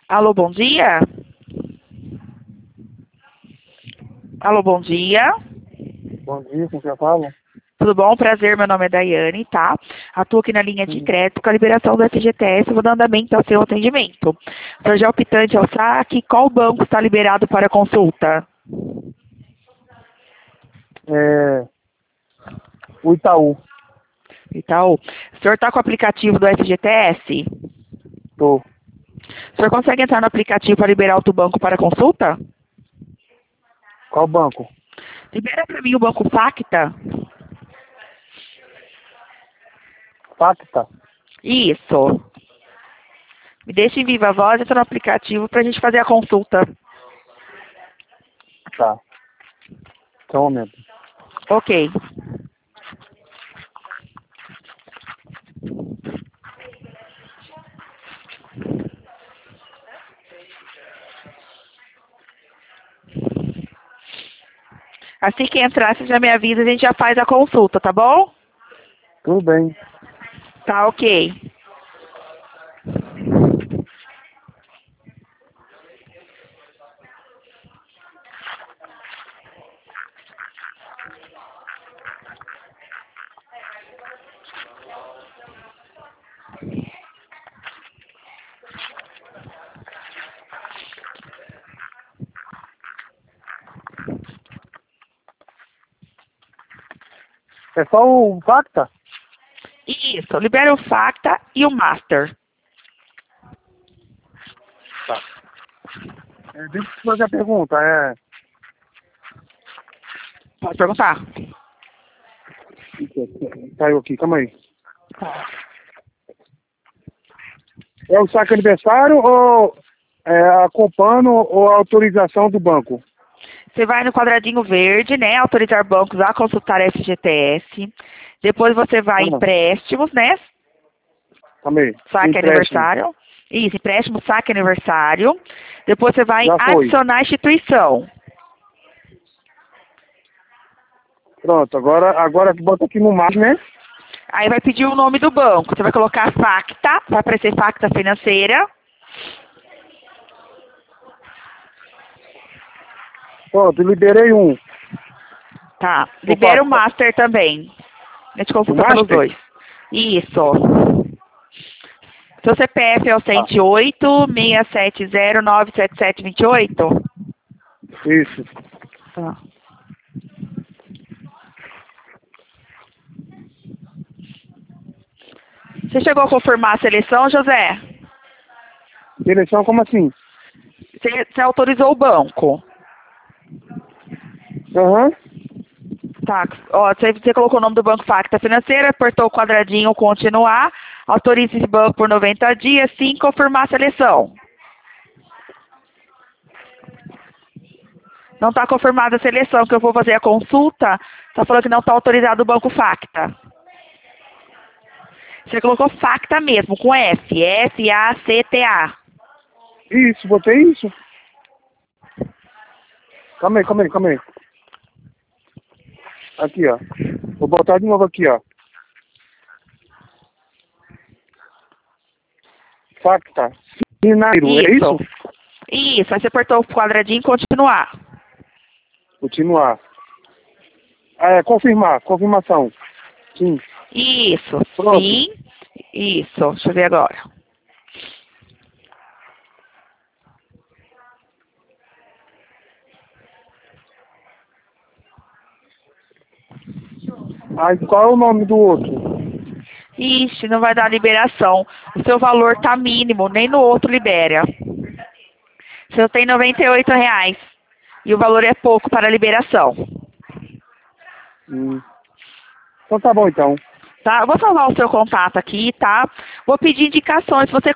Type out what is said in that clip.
Alô, bom dia? Alô, bom dia? Bom dia, com quem eu falo? Tudo bom? Prazer, meu nome é Daiane, tá? Atuo aqui na linha de crédito com a liberação do FGTS, vou dar andamento ao seu atendimento. O senhor já é optante ao saque, qual banco está liberado para consulta? O Itaú. Itaú. O senhor está com o aplicativo do FGTS? Tô. O senhor consegue entrar no aplicativo para liberar outro banco para consulta? Qual banco? Libera para mim o banco Facta. Pacta. Isso. Me deixa em viva voz, entra no aplicativo para a gente fazer a consulta. Tá. Só um momento. Ok. Assim que entrar, você já me avisa, a gente já faz a consulta, tá bom? Tudo bem. Tá, ok. É só o Pacta? Isso, libera o Facta e o Master. Tá. Deixa eu te fazer a pergunta. Pode perguntar. Caiu aqui, calma aí. É o saque aniversário ou é a Copano ou a autorização do banco? Você vai no quadradinho verde, né? Autorizar bancos a consultar FGTS. Depois você vai em empréstimos, né? Calma aí. Saque Empréstimo. aniversário. Isso, empréstimo, saque aniversário. Depois você vai em Já foi. adicionar instituição. Pronto, agora bota aqui no mar, né? Aí vai pedir o nome do banco. Você vai colocar Facta, vai aparecer Facta Financeira. Pronto, liberei um. Tá. Libera o Master também. A gente consulta pelos dois. Isso. Seu CPF é o 108-670-97728? Isso. Tá. Você chegou a confirmar a seleção, José? Seleção como assim? Você autorizou o banco. Aham. Tá. Ó, você colocou o nome do Banco Facta Financeira, apertou o quadradinho continuar, autoriza esse banco por 90 dias, sim, confirmar a seleção. Não está confirmada a seleção, que eu vou fazer a consulta, está falando que não está autorizado o Banco Facta. Você colocou Facta mesmo, com F, F-A-C-T-A. Isso, botei isso. Calma aí. Aqui, ó. Vou botar de novo aqui, ó. Facta. Finairo, é isso? Isso, aí você apertou o quadradinho e continuar. Continuar. Confirmação. Sim. Isso, Pronto. sim. Isso, deixa eu ver agora. Aí qual é o nome do outro? Ixi, não vai dar liberação. O seu valor tá mínimo, nem no outro libera. Você tem R$ 98. E o valor é pouco para a liberação. Então tá bom, então. Tá? Eu vou salvar o seu contato aqui, tá? Vou pedir indicações. Se você